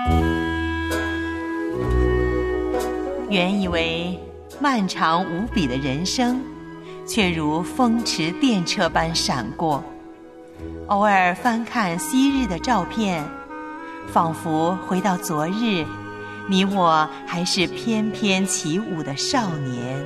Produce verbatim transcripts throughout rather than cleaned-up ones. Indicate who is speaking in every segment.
Speaker 1: 原以为漫长无比的人生，却如风驰电掣般闪过。偶尔翻看昔日的照片，仿佛回到昨日，你我还是翩翩起舞的少年。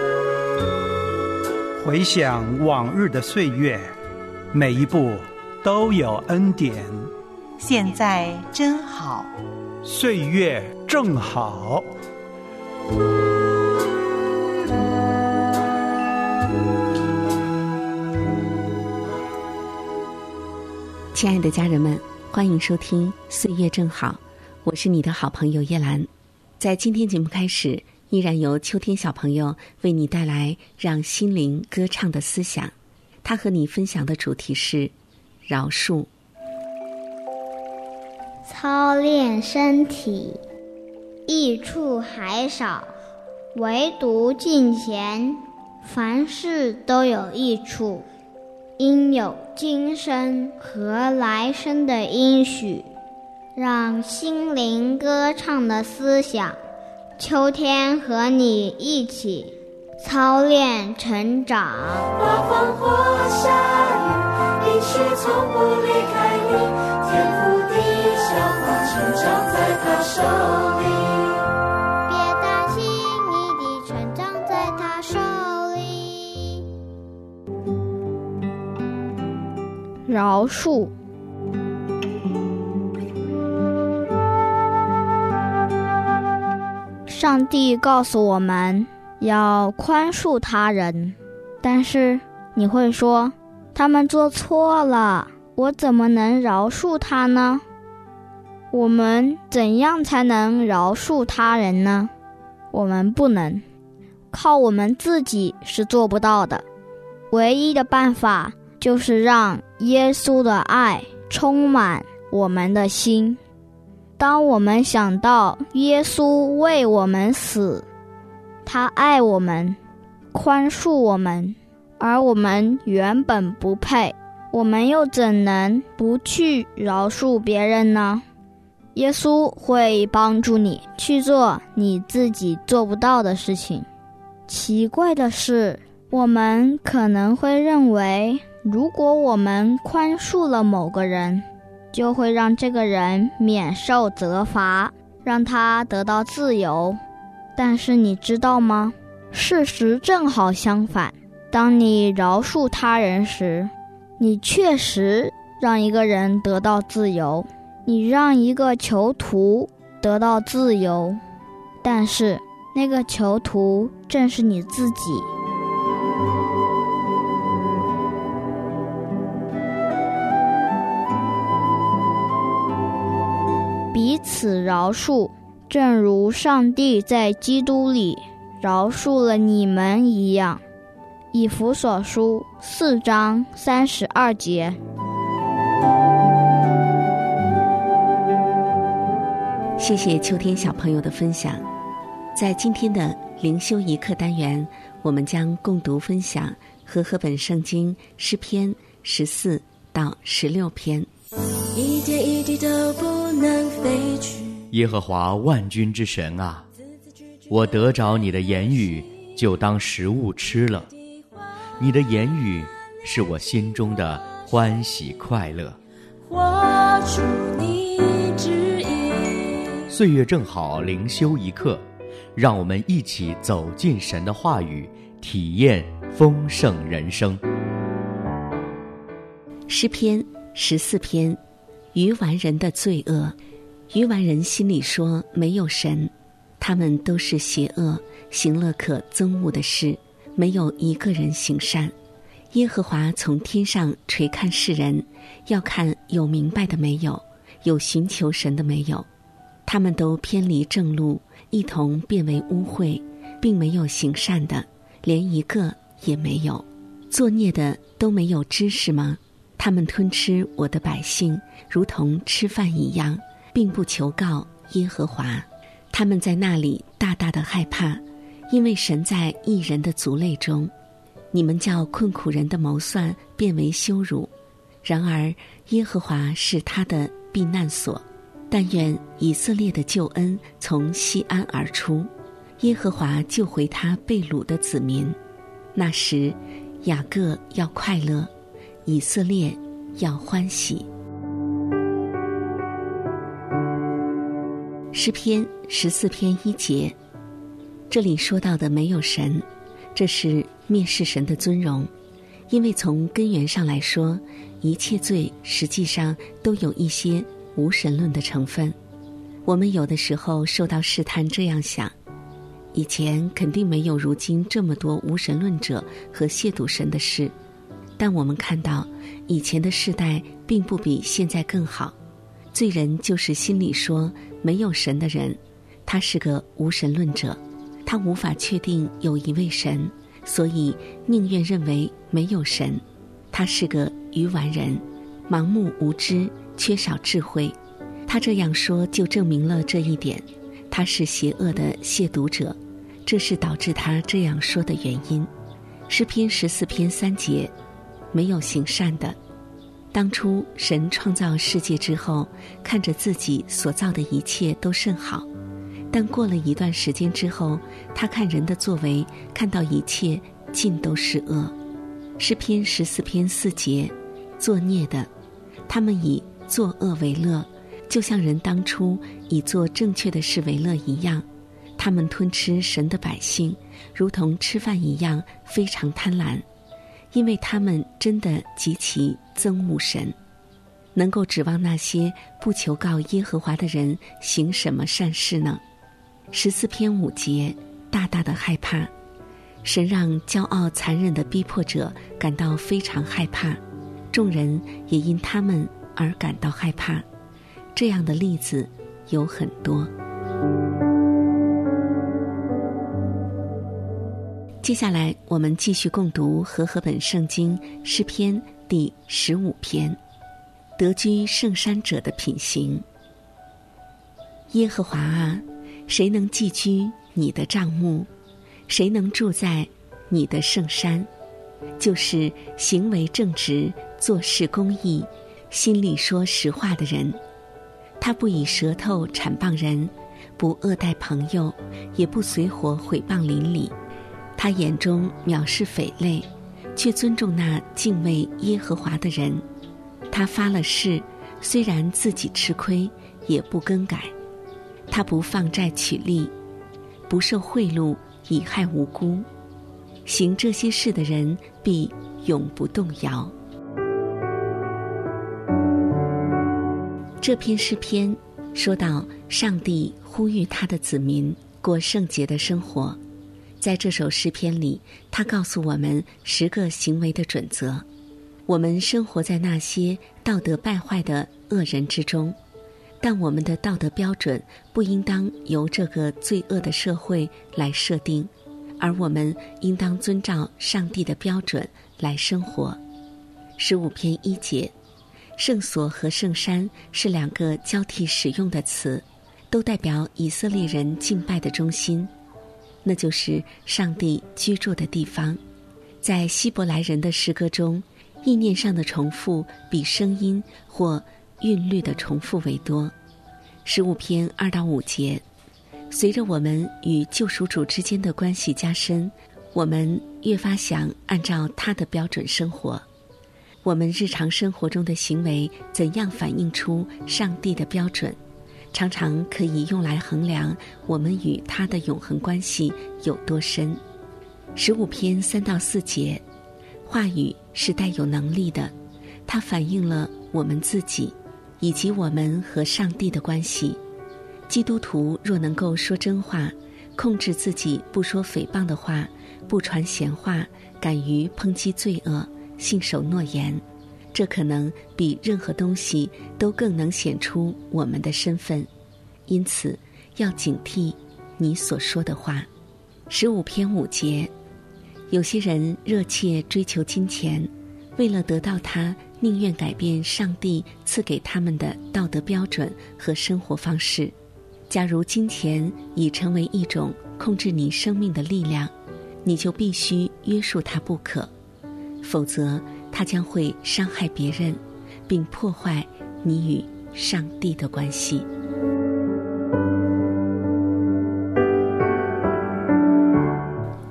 Speaker 2: 回想往日的岁月，每一步都有恩典。
Speaker 1: 现在真好，
Speaker 2: 岁月正好。
Speaker 3: 亲爱的家人们，欢迎收听岁月正好，我是你的好朋友叶兰。在今天节目开始，依然由秋天小朋友为你带来让心灵歌唱的思想。他和你分享的主题是饶恕。
Speaker 4: 操练身体，益处还少，唯独敬虔，凡事都有益处，应有今生和来生的应许，让心灵歌唱的思想，秋天和你一起操练成长。
Speaker 5: 刮风或下雨，应许从不离开你，天赋的小花成长在他手里，
Speaker 4: 别担心，你的成长在他手里。饶恕。上帝告诉我们要宽恕他人，但是你会说，他们做错了，我怎么能饶恕他呢？我们怎样才能饶恕他人呢？我们不能，靠我们自己是做不到的。唯一的办法就是让耶稣的爱充满我们的心。当我们想到耶稣为我们死，他爱我们，宽恕我们，而我们原本不配，我们又怎能不去饶恕别人呢？耶稣会帮助你去做你自己做不到的事情。奇怪的是，我们可能会认为，如果我们宽恕了某个人，就会让这个人免受责罚，让他得到自由。但是你知道吗？事实正好相反，当你饶恕他人时，你确实让一个人得到自由，你让一个囚徒得到自由，但是那个囚徒正是你自己。彼此饶恕，正如上帝在基督里饶恕了你们一样。以弗所书四章三十二节。
Speaker 3: 谢谢秋天小朋友的分享。在今天的灵修一课单元，我们将共读分享和合本圣经诗篇十四到十六篇。
Speaker 5: 一点一滴都不能飞去。
Speaker 6: 耶和华万军之神啊，我得着你的言语，就当食物吃了。你的言语是我心中的欢喜快乐。
Speaker 5: 画出你旨意。
Speaker 6: 岁月正好灵修一刻，让我们一起走进神的话语，体验丰盛人生。
Speaker 3: 诗篇十四篇，愚顽人的罪恶。愚顽人心里说，没有神，他们都是邪恶，行了可憎恶的事，没有一个人行善。耶和华从天上垂看世人，要看有明白的没有，有寻求神的没有。他们都偏离正路，一同变为污秽，并没有行善的，连一个也没有。作孽的都没有知识吗？他们吞吃我的百姓，如同吃饭一样，并不求告耶和华。他们在那里大大的害怕，因为神在义人的族类中。你们叫困苦人的谋算变为羞辱，然而耶和华是他的避难所。 但愿以色列的救恩从西安而出，耶和华救回他被掳的子民。那时，雅各要快乐，以色列要欢喜。诗篇十四篇一节，这里说到的没有神，这是蔑视神的尊荣，因为从根源上来说，一切罪实际上都有一些无神论的成分。我们有的时候受到试探，这样想，以前肯定没有如今这么多无神论者和亵渎神的事，但我们看到以前的世代并不比现在更好。罪人就是心里说没有神的人，他是个无神论者，他无法确定有一位神，所以宁愿认为没有神。他是个愚顽人，盲目无知，缺少智慧。他这样说就证明了这一点，他是邪恶的亵渎者，这是导致他这样说的原因。诗篇十四篇三节，没有行善的。当初神创造世界之后，看着自己所造的一切都甚好，但过了一段时间之后，他看人的作为，看到一切尽都是恶。诗篇十四篇四节，作孽的，他们以作恶为乐，就像人当初以做正确的事为乐一样。他们吞吃神的百姓，如同吃饭一样，非常贪婪，因为他们真的极其憎恶神。能够指望那些不求告耶和华的人行什么善事呢？十四篇五节，大大的害怕。神让骄傲残忍的逼迫者感到非常害怕，众人也因他们而感到害怕。这样的例子有很多。接下来我们继续共读和合本圣经诗篇第十五篇，得居圣山者的品行。耶和华啊，谁能寄居你的帐幕？谁能住在你的圣山？就是行为正直，做事公义，心里说实话的人。他不以舌头缠谤人，不恶待朋友，也不随伙毁谤邻里。他眼中藐视匪类，却尊重那敬畏耶和华的人。他发了誓，虽然自己吃亏，也不更改。他不放债取利，不受贿赂，以害无辜。行这些事的人必永不动摇。这篇诗篇说到上帝呼吁他的子民过圣洁的生活。在这首诗篇里，他告诉我们十个行为的准则。我们生活在那些道德败坏的恶人之中，但我们的道德标准不应当由这个罪恶的社会来设定，而我们应当遵照上帝的标准来生活。十五篇一节，圣所和圣山是两个交替使用的词，都代表以色列人敬拜的中心，那就是上帝居住的地方。在希伯来人的诗歌中，意念上的重复比声音或韵律的重复为多。十五篇二到五节，随着我们与救赎主之间的关系加深，我们越发想按照他的标准生活。我们日常生活中的行为怎样反映出上帝的标准，常常可以用来衡量我们与他的永恒关系有多深。十五篇三到四节，话语是带有能力的，它反映了我们自己以及我们和上帝的关系。基督徒若能够说真话，控制自己不说诽谤的话，不传闲话，敢于抨击罪恶，信守诺言，这可能比任何东西都更能显出我们的身份。因此要警惕你所说的话。十五篇五节，有些人热切追求金钱，为了得到它，宁愿改变上帝赐给他们的道德标准和生活方式。假如金钱已成为一种控制你生命的力量，你就必须约束它不可，否则它将会伤害别人，并破坏你与上帝的关系。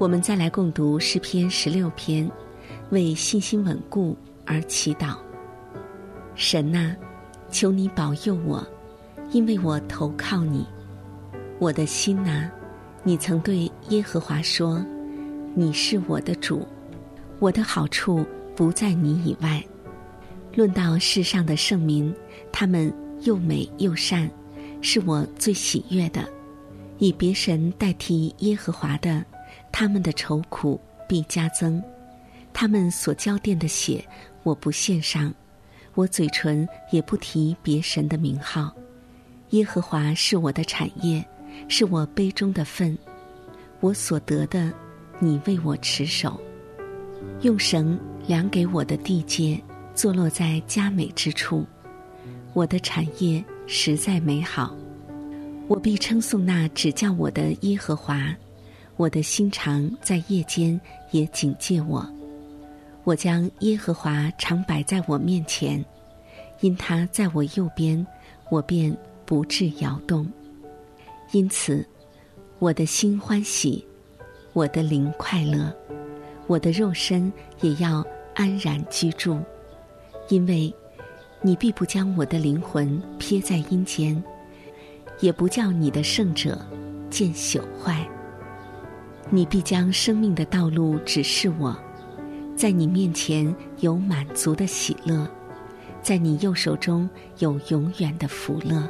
Speaker 3: 我们再来共读诗篇十六篇，为信心稳固而祈祷。神啊，求你保佑我，因为我投靠你。我的心啊，你曾对耶和华说，你是我的主，我的好处不在你以外。论到世上的圣民，他们又美又善，是我最喜悦的。以别神代替耶和华的，他们的愁苦必加增。他们所浇奠的血，我不献上，我嘴唇也不提别神的名号。耶和华是我的产业，是我杯中的分，我所得的，你为我持守。用绳量给我的地界，坐落在佳美之处。我的产业实在美好，我必称颂那指教我的耶和华。我的心肠在夜间也警戒我。我将耶和华常摆在我面前，因他在我右边，我便不致摇动。因此我的心欢喜，我的灵快乐，我的肉身也要安然居住。因为你必不将我的灵魂撇在阴间，也不叫你的圣者见朽坏。你必将生命的道路指示我，在你面前有满足的喜乐，在你右手中有永远的福乐。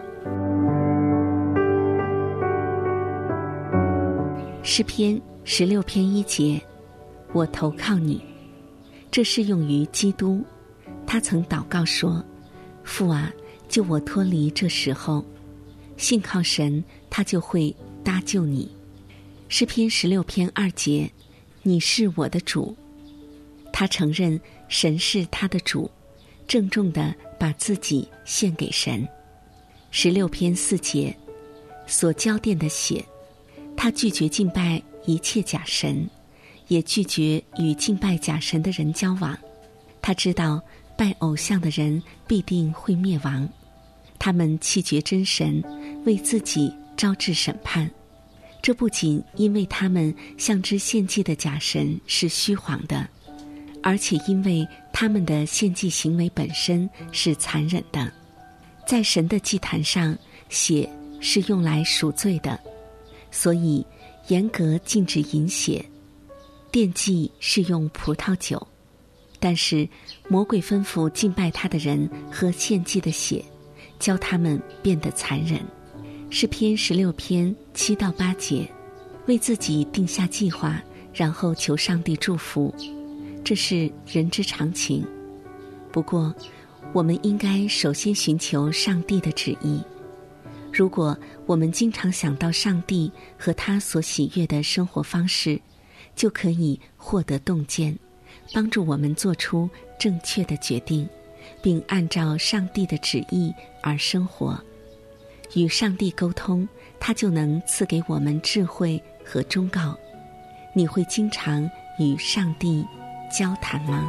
Speaker 3: 诗篇十六篇一节，我投靠你。这适用于基督，他曾祷告说，父啊，救我脱离这时候。信靠神，他就会搭救你。诗篇十六篇二节，你是我的主。他承认神是他的主，郑重地把自己献给神。十六篇四节，所浇奠的血，他拒绝敬拜一切假神，也拒绝与敬拜假神的人交往。他知道拜偶像的人必定会灭亡，他们弃绝真神，为自己招致审判。这不仅因为他们向之献祭的假神是虚谎的，而且因为他们的献祭行为本身是残忍的。在神的祭坛上，血是用来赎罪的，所以严格禁止饮血。奠祭是用葡萄酒，但是魔鬼吩咐敬拜他的人喝献祭的血，教他们变得残忍。诗篇十六篇七到八节，为自己定下计划，然后求上帝祝福，这是人之常情。不过我们应该首先寻求上帝的旨意。如果我们经常想到上帝和他所喜悦的生活方式，就可以获得洞见，帮助我们做出正确的决定，并按照上帝的旨意而生活。与上帝沟通，他就能赐给我们智慧和忠告。你会经常与上帝交谈吗？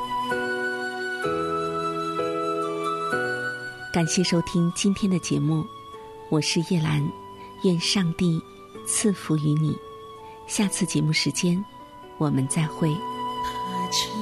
Speaker 3: 感谢收听今天的节目，我是叶兰，愿上帝赐福于你。下次节目时间，我们再会。
Speaker 5: 他